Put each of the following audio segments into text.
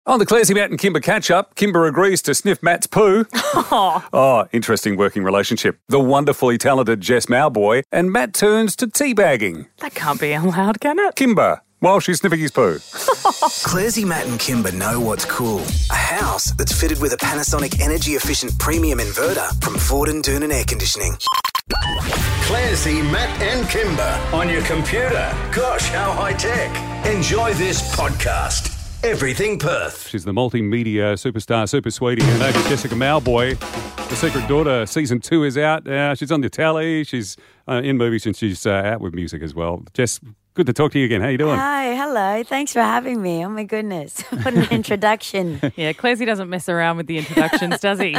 On the Clarsey, Matt and Kimber catch-up, Kimber agrees to sniff Matt's poo. Oh, interesting working relationship. The wonderfully talented Jess Mauboy and Matt turns to teabagging. That can't be allowed, can it? Kimber, while she's sniffing his poo. Clarsey, Matt and Kimber know what's cool. A house that's fitted with a Panasonic energy-efficient premium inverter from Ford and Doonan Air Conditioning. Clarsey, Matt and Kimber on your computer. Gosh, how high-tech. Enjoy this podcast. Everything Perth. She's the multimedia superstar, super sweetie. Her name is Jessica Mauboy. The Secret Daughter Season 2 is out. She's on the tally. She's in movies and she's out with music as well. Jess, good to talk to you again. How you doing? Hi, hello. Thanks for having me. Oh, my goodness. What an introduction. Yeah, Clarsey doesn't mess around with the introductions, does he?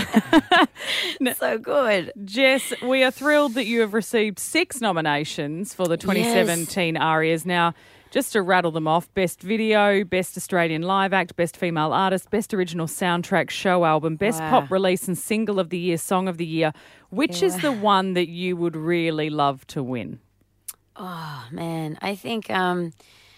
So good. Jess, we are thrilled that you have received 6 nominations for the 2017 ARIAs. Now, just to rattle them off, Best Video, Best Australian Live Act, Best Female Artist, Best Original Soundtrack Show Album, Best Pop Release and Single of the Year, Song of the Year. Which is the one that you would really love to win? Oh, man. I think, wow,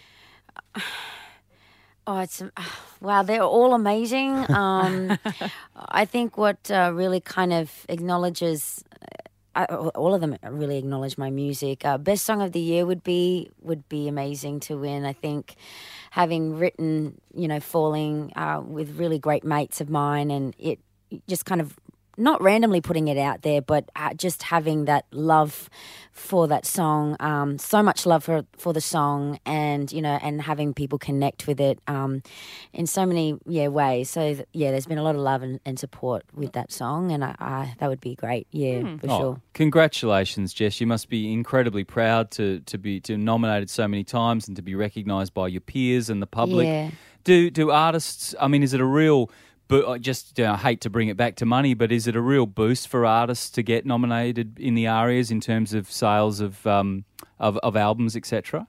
they're all amazing. I think what really kind of acknowledges... all of them really acknowledge my music. Best Song of the Year would be amazing to win. I think having written, Falling with really great mates of mine, and it just kind of not randomly putting it out there, but just having that love for that song, so much love for the song, and and having people connect with it in so many ways. So there's been a lot of love and support with that song, and I that would be great. For sure. Congratulations, Jess! You must be incredibly proud to be nominated so many times and to be recognised by your peers and the public. Yeah. Do artists? I mean, is it a real? But I just hate to bring it back to money, but is it a real boost for artists to get nominated in the ARIAs in terms of sales of albums, etc.?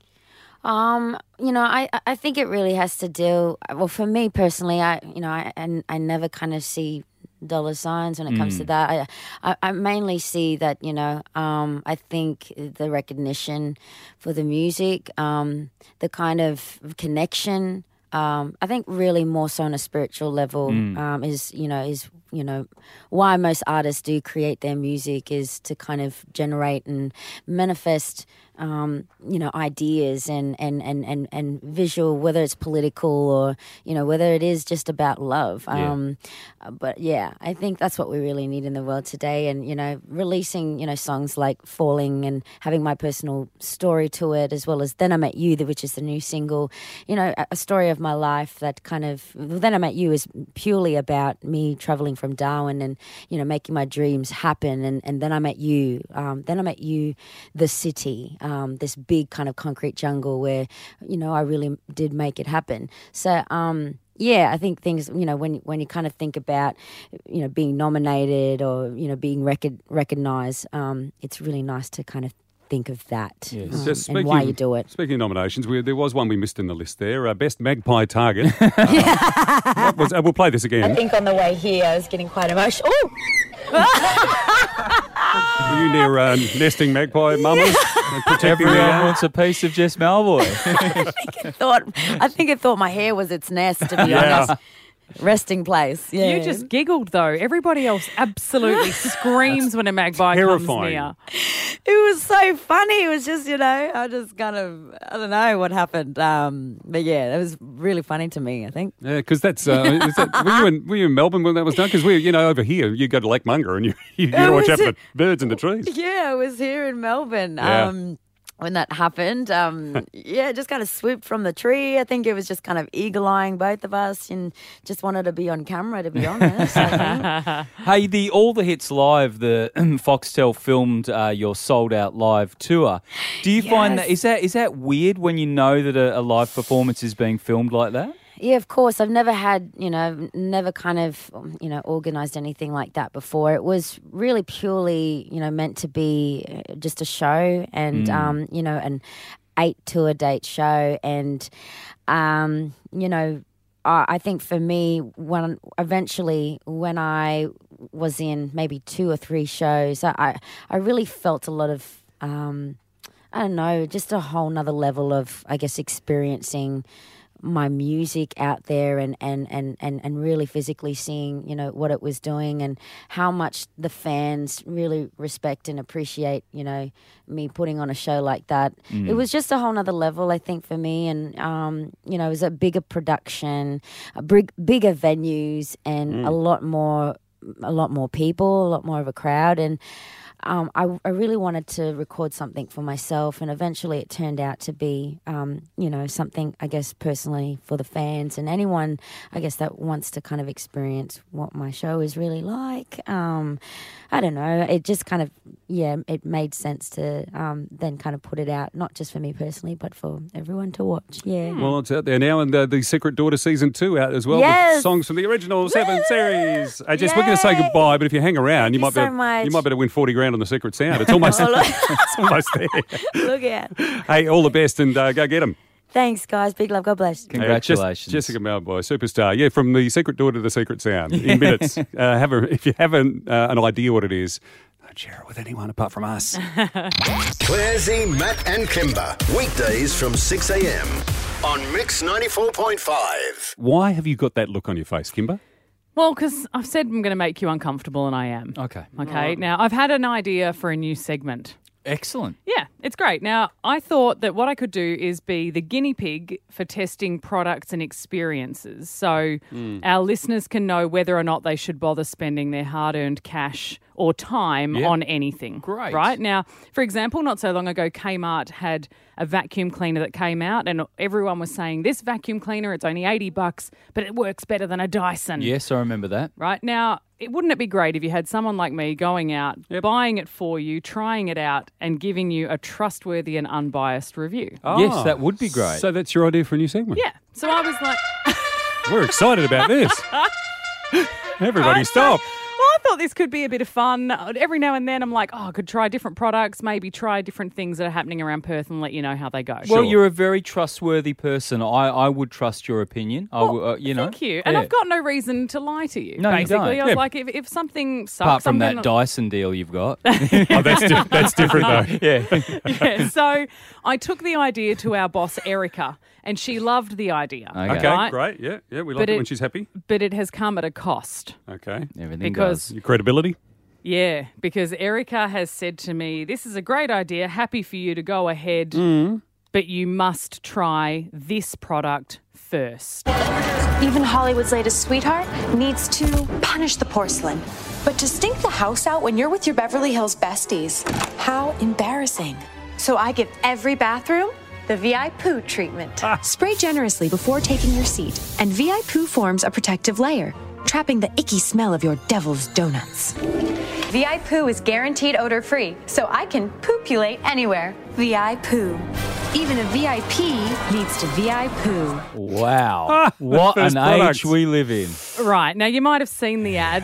I think it really has to do. Well, for me personally, I never kind of see dollar signs when it comes to that. I mainly see that I think the recognition for the music, the kind of connection. I think really more so on a spiritual level is why most artists do create their music, is to kind of generate and manifest ideas and visual, whether it's political or whether it is just about love. But I think that's what we really need in the world today. And releasing songs like Falling and having my personal story to it, as well as Then I Met You, which is the new single. A story of my life that kind of Then I Met You is purely about me traveling from Darwin and making my dreams happen. And Then I Met You, the city. This big kind of concrete jungle where, I really did make it happen. So, I think things, when you kind of think about, being nominated or, being recognised, it's really nice to kind of think of that and why you do it. Speaking of nominations, there was one we missed in the list there. Best Magpie Target. We'll play this again. I think on the way here I was getting quite emotional. Were you near nesting magpie mamas? Everyone wants a piece of Jess Mauboy. I think it thought my hair was its nest, to be honest. Resting place. Yeah. You just giggled, though. Everybody else absolutely screams when a magpie comes near. It was so funny. It was just, I just kind of, I don't know what happened. But yeah, it was really funny to me, I think. Yeah, because that's, were you in Melbourne when that was done? Because over here, you go to Lake Munga and you watch out for the birds in the trees. Yeah, I was here in Melbourne. When that happened, just kind of swooped from the tree. I think it was just kind of eagle-eyeing both of us and just wanted to be on camera, to be honest. Hey, All the Hits Live, the Foxtel filmed your sold-out live tour. Do you find that is that weird when you know that a live performance is being filmed like that? Yeah, of course. I've never had, never kind of, organised anything like that before. It was really purely, meant to be just a show and, an 8 tour date show. And, I think for me, when I was in maybe 2 or 3 shows, I really felt a lot of, I don't know, just a whole nother level of, I guess, experiencing my music out there and really physically seeing, you know, what it was doing and how much the fans really respect and appreciate, you know, me putting on a show like that. It was just a whole nother level, I think, for me. And, you know, it was a bigger production, bigger venues and a lot more people, a lot more of a crowd. And I really wanted to record something for myself, and eventually it turned out to be, you know, something, I guess, personally for the fans and anyone, I guess, that wants to kind of experience what my show is really like. I don't know. It just kind of, it made sense to then kind of put it out, not just for me personally, but for everyone to watch. Yeah. Well, it's out there now, and the Secret Daughter Season 2 out as well. Yes. With songs from the original 7 series. Jess, we're going to say goodbye, but if you hang around, you might be able to win 40 grand on the Secret Sound. It's almost, it's almost there. Look out. Hey, all the best, and go get them. Thanks, guys. Big love. God bless. Congratulations. Jessica Malboy, superstar. Yeah, from the Secret Daughter to the Secret Sound in minutes. If you have an idea what it is, don't share it with anyone apart from us. Claire Z, Matt and Kimber. Weekdays from 6 a.m. on Mix 94.5. Why have you got that look on your face, Kimber? Well, because I've said I'm going to make you uncomfortable, and I am. Okay. Okay. Now, I've had an idea for a new segment. Excellent. Yeah, it's great. Now, I thought that what I could do is be the guinea pig for testing products and experiences. So our listeners can know whether or not they should bother spending their hard-earned cash or time on anything. Great. Right? Now, for example, not so long ago, Kmart had a vacuum cleaner that came out and everyone was saying, this vacuum cleaner, it's only $80, but it works better than a Dyson. Yes, I remember that. Right? Now, wouldn't it be great if you had someone like me going out, buying it for you, trying it out, and giving you a trustworthy and unbiased review? Yes, that would be great. So that's your idea for a new segment? Yeah. So I was like... We're excited about this. Everybody stop. Well, I thought this could be a bit of fun. Every now and then I'm like, I could try different products, maybe try different things that are happening around Perth and let you know how they go. Well, you're a very trustworthy person. I would trust your opinion. You know. Thank you. And I've got no reason to lie to you, No, you basically. don't. I was like, if something sucks... Apart from I'm that Dyson deal you've got. Oh, that's different though. Yeah. Yeah, so I took the idea to our boss, Erica, and she loved the idea. Okay. right? Great. Yeah, we like it when she's happy. But it has come at a cost. Okay. Everything Because- does. Your credibility? Yeah, because Erica has said to me, this is a great idea, happy for you to go ahead, but you must try this product first. Even Hollywood's latest sweetheart needs to punish the porcelain. But to stink the house out when you're with your Beverly Hills besties, how embarrassing. So I give every bathroom the VI Poo treatment. Spray generously before taking your seat, and VI Poo forms a protective layer, trapping the icky smell of your devil's donuts. VI Poo is guaranteed odor-free, so I can poopulate anywhere. VI Poo. Even a VIP needs to VI Poo. Wow. What an First products. age we live in. Right, now you might have seen the ad.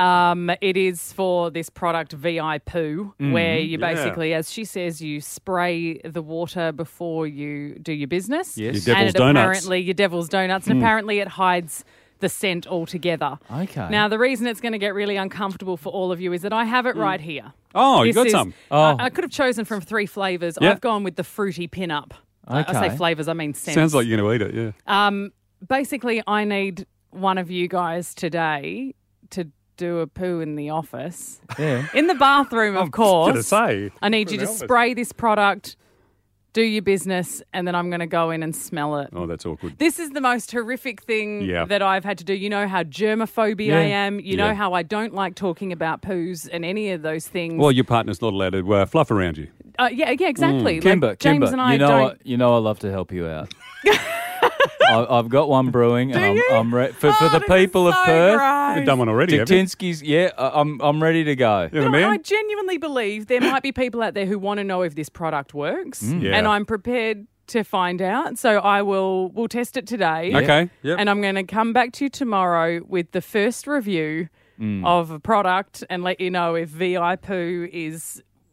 It is for this product VI Poo, where you basically, as she says, you spray the water before you do your business. Yes. Your and devil's donuts. apparently your devil's donuts, and apparently it hides the scent altogether. Okay. Now, the reason it's going to get really uncomfortable for all of you is that I have it right here. Oh, you This got is- some. I could have chosen from 3 flavours. Yeah. I've gone with the fruity pin-up. I Okay. say flavours, I mean scents. Sounds like you're going to eat it, yeah. Basically, I need one of you guys today to do a poo in the office. Yeah. In the bathroom, of course. Gonna say. I need you to spray this product, do your business, and then I'm going to go in and smell it. Oh, that's awkward. This is the most horrific thing Yeah. that I've had to do. You know how germophobia I Yeah. am. You Yeah. know how I don't like talking about poos and any of those things. Well, your partner's not allowed to fluff around you. Yeah, exactly. Kimber, Like, James and I you know, don't. you know I love to help you out. I've got one brewing, and I'm ready for the this people is of so Perth. gross. You've done one already, haven't you? Diktinski's, I'm ready to go. You're the No, I man? genuinely believe there might be people out there who want to know if this product works, Yeah. and I'm prepared to find out. So we'll test it today. Okay, yep. And I'm going to come back to you tomorrow with the first review of a product and let you know if VI Poo is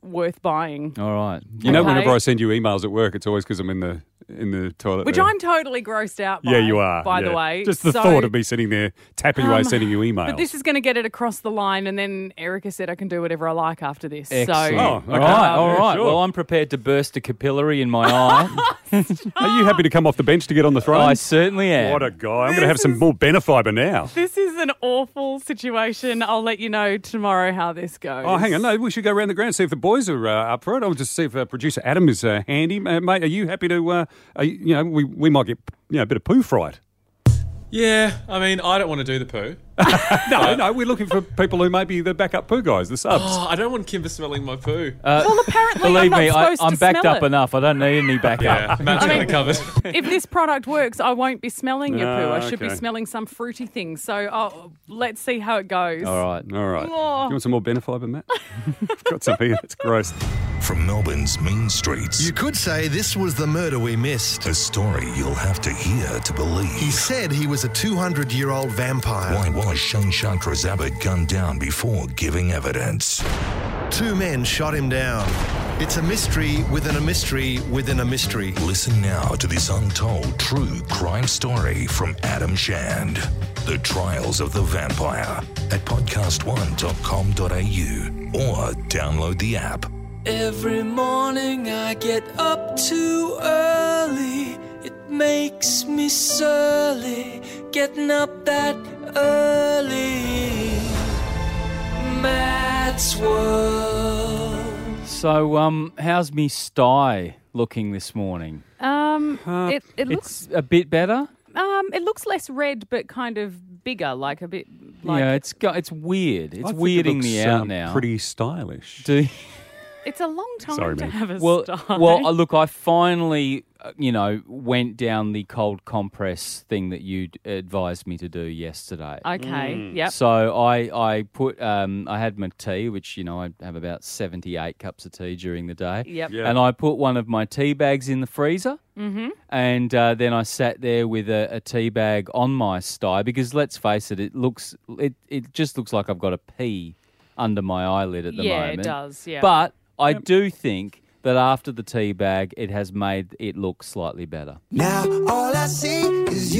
worth buying. All right. You know, Okay. whenever I send you emails at work, it's always because I'm in the toilet. Which there. I'm totally grossed out by. Yeah, you are. By the yeah. way. Just the So- thought of me sitting there tapping away, sending you emails. But this is going to get it across the line, and then Erica said I can do whatever I like after this. Excellent. So, Oh, All okay. right, all Yeah, right. sure. Well, I'm prepared to burst a capillary in my eye. Are you happy to come off the bench to get on the throne? I certainly am. What a guy. I'm going to have some more Benefiber now. this is an awful situation. I'll let you know tomorrow how this goes. Oh, hang on. No, we should go around the ground, see if the boys are up for it. I'll just see if producer Adam is handy. Mate, are you happy to, we might get a bit of poo fright. Yeah, I mean, I don't want to do the poo. No, we're looking for people who may be the backup poo guys, the subs. Oh, I don't want Kimber smelling my poo. Well, apparently Believe I'm me, not supposed I'm to backed smell up it. enough. I don't need any backup. Yeah, Matt's got it covered. If this product works, I won't be smelling your poo. I should be okay. smelling some fruity thing. So let's see how it goes. All right. All right. Oh. You want some more Benefiber, Matt? I've got some here. It's gross. From Melbourne's mean streets, You could say this was the murder we missed. a story you'll have to hear to believe. He said he was a 200-year-old vampire. Why was Shane Chandra's Abbott gunned down before giving evidence? 2 men shot him down. It's a mystery within a mystery within a mystery. Listen now to this untold true crime story from Adam Shand. The Trials of the Vampire at podcast1.com.au or download the app. Every morning I get up too early. It makes me surly getting up that early. Matt's World. So, how's me sty looking this morning? It looks It's a bit better. it looks less red, but kind of bigger, like a bit. Like Yeah, it's weird. It's I think it weirding looks, me out now. Pretty stylish. Do It's a long time Sorry, to man. have a well, style. look, I finally, went down the cold compress thing that you advised me to do yesterday. Okay. Yep. So I put I had my tea, which I have about 78 cups of tea during the day. Yep. Yeah. And I put one of my tea bags in the freezer. Mm-hmm. And then I sat there with a tea bag on my sty because let's face it, it just looks like I've got a pea under my eyelid at the Yeah, moment. it does, yeah. But I do think that after the tea bag, it has made it look slightly better. Now all I see is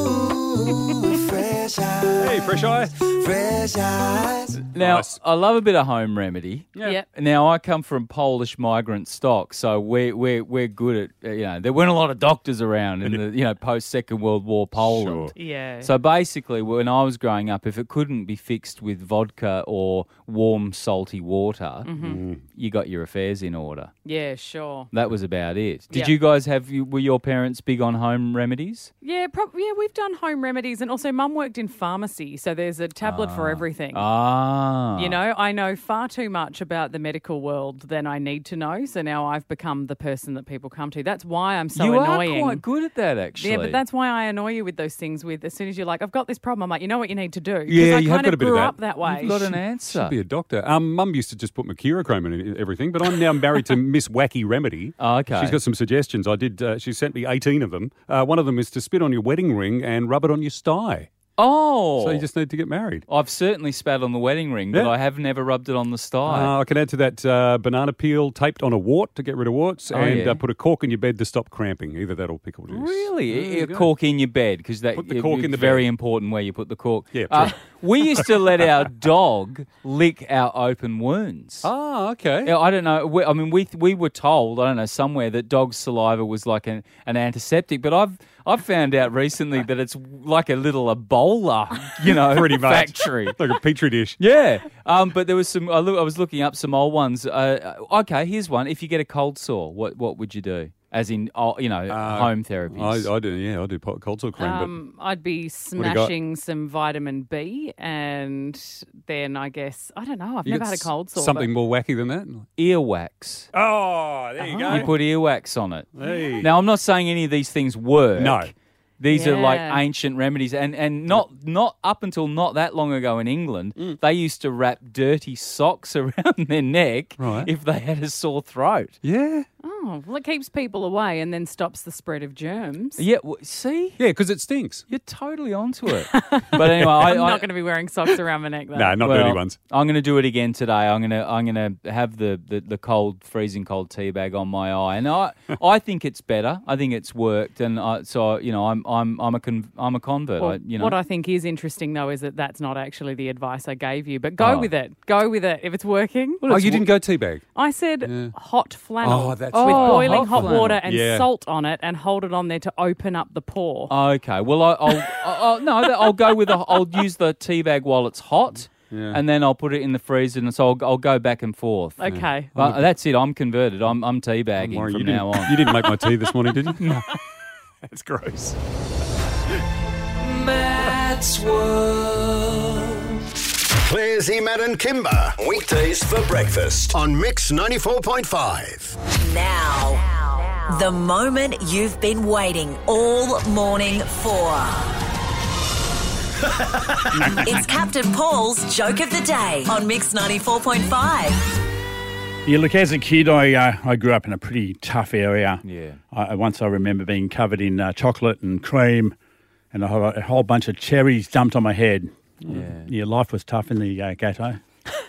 you, fresh eyes, Hey, fresh eye. fresh eyes. Now, Nice. I love a bit of home remedy. Yep. Now, I come from Polish migrant stock, so we're good at, there weren't a lot of doctors around in the, post-Second World War Poland. Sure. Yeah. So basically, when I was growing up, if it couldn't be fixed with vodka or warm, salty water, you got your affairs in order. yeah, sure. That was about it. Did Yeah. you guys were your parents big on home remedies? Yeah, we've done home remedies, and also Mum worked in pharmacy, so there's a tablet for everything. Ah. I know far too much about the medical world than I need to know, so now I've become the person that people come to. That's why I'm so you annoying. are quite good at that, actually. Yeah, but that's why I annoy you with those things. As soon as you're like, I've got this problem, I'm like, you know what you need to do? 'Cause Yeah, I you have kind got a of bit of grew that. up that way. You've got an answer. Should be a doctor. Mum used to just put mercurochrome in everything, but I'm now married to Miss Wacky Remedy. Oh, okay. She's got some suggestions. She sent me 18 of them. One of them is to spit on your wedding ring and rub it on your sty. Oh. So you just need to get married. I've certainly spat on the wedding ring, but Yeah. I have never rubbed it on the sty. I can add to that banana peel taped on a wart to get rid of warts, and yeah. put a cork in your bed to stop cramping. Either that or pickle juice. Really? There you A go. cork in your bed, because Put the cork in the very bed. important where you put the cork. Yeah, true. We used to let our dog lick our open wounds. Ah, okay. Yeah, I don't know. We were told, I don't know, somewhere that dog saliva was like an antiseptic, but I've found out recently that it's like a little Ebola, Pretty much. factory. Like a petri dish. Yeah, but there was some. I was looking up some old ones. Okay, here's one. If you get a cold sore, what would you do? As in, home therapies. I do. Yeah, I do cold sore cream. I'd be you got? smashing some vitamin B, and then I guess, I don't know, I've You never got had a cold sore. Something more wacky than that. Earwax. Oh, there you You put earwax on it. Hey. Now, I'm not saying any of these things work. No. These are like Yeah. ancient remedies, and not up until not that long ago in England, they used to wrap dirty socks around their neck Right. if they had a sore throat. Yeah. Oh, well, it keeps people away and then stops the spread of germs. Yeah, see? Yeah, because it stinks. You're totally onto it. But anyway, I'm not going to be wearing socks around my neck, though. No, not dirty ones. I'm going to do it again today. I'm going to have the cold, freezing cold tea bag on my eye, and I think it's better. I think it's worked, and I'm a convert. Well, what I think is interesting though is that that's not actually the advice I gave you, but go with it. Go with it if it's working. Well, you didn't go teabag. I said hot flannel with that's boiling hot flannel. water and salt on it, and hold it on there to open up the pore. Okay. Well, I'll go with I'll use the tea bag while it's hot. Yeah. And then I'll put it in the freezer, and so I'll go back and forth. Okay. Well, that's it. I'm converted. I'm teabagging from now on. You didn't make my tea this morning, did you? No. That's gross. Matt's World. Claire Z, Matt and Kimber. Weekdays for breakfast on Mix 94.5. Now, the moment you've been waiting all morning for. It's Captain Paul's Joke of the Day on Mix 94.5. Yeah, look, as a kid, I grew up in a pretty tough area. Yeah. I remember being covered in chocolate and cream, and a whole bunch of cherries dumped on my head. Yeah, life was tough in the ghetto.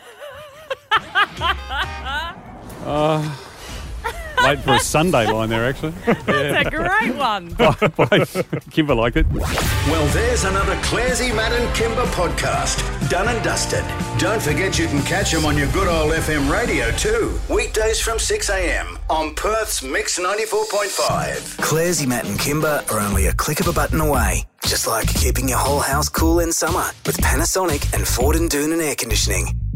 Wait for a Sunday line there, actually. That's a great one. Kimber liked it. Well, there's another Claire Z, Matt and Kimber podcast. Done and dusted. Don't forget you can catch them on your good old FM radio too. Weekdays from 6 a.m. on Perth's Mix 94.5. Claire's, Matt and Kimber are only a click of a button away. Just like keeping your whole house cool in summer with Panasonic and Ford and Doonan air conditioning.